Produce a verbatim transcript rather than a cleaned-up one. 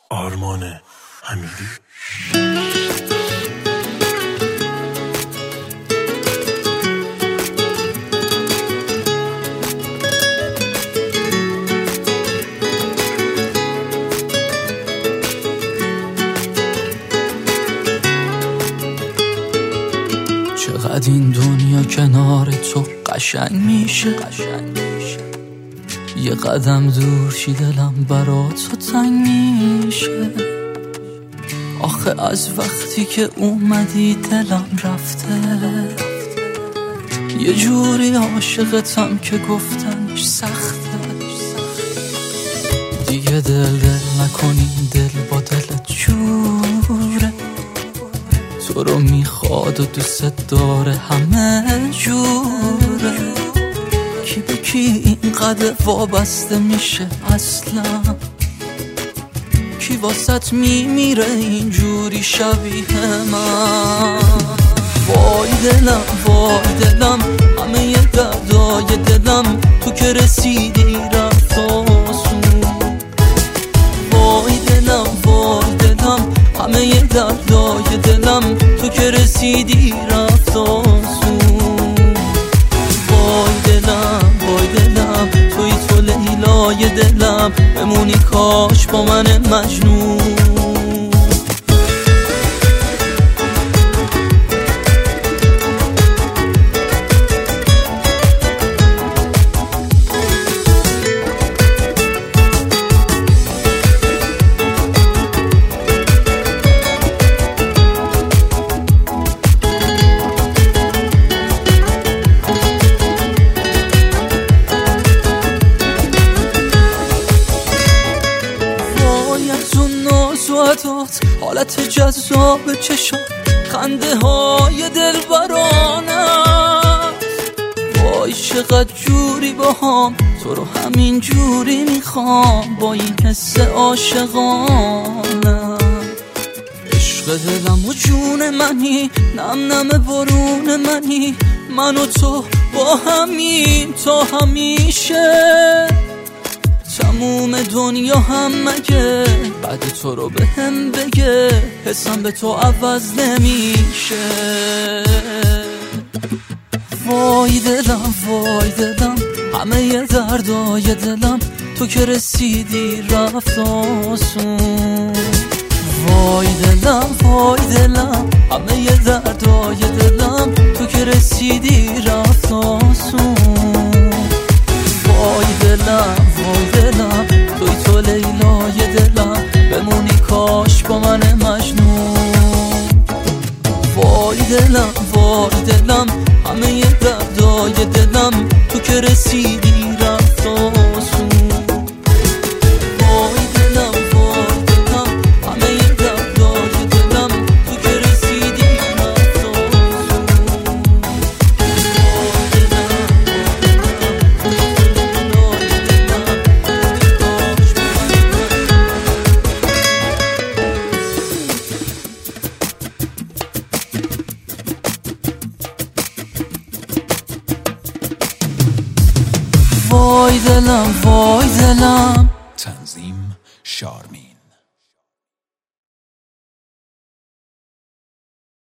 آرمان امیری. چقدر این دنیا کنار تو قشنگ میشه، یه قدم دور شی دلم برا تو تنگ میشه. آخه از وقتی که اومدی دلم رفته، یه جوری عاشقتم که گفتنش سخته. دیگه دل دل نکنی، دل با دلت جوره، تو رو میخواد و دوست داره همه جوره. کی به کی اینقدر وابسته میشه اصلا؟ کی واسط میمیره اینجوری شبیه من؟ وای دلم وای دلم، همه ی دردای دلم تو که رسیدی رفت آسون. وای دلم وای دلم، همه ی دردای دلم تو که رسیدی رفت آسون. وای دلم وای دلم، توی تو لیلای دلم، بمونی کاش با من مجنون. حالت جذاب چشم، خنده های دل برانت. وای چقدر جوری با هم، تو رو همین جوری میخوام، با این حس عاشقانه. عشق دلم و جون منی، نم نم بارون منی، من و تو با همین تا همیشه. تموم دنیا هم مگه بعد تو رو به هم بگه، حسم به تو عوض نمیشه. وای دلم وای دلم، همه ی دردای دلم تو که رسیدی رفت آسون. وای دلم وای دلم، همه ی دردای دلم تو که رسیدی رفت آسون. وای دلم وای دلم، توی تو لیلای دلم، بمونی کاش با من مجنون. وای دلم وای دلم، همه ی دردای دلم تو که رسیدی رفت آسون. وای دلم وای دلم، همه ی دردای دلم تو که رسیدی رفت آسون. وای دلم وای دلم،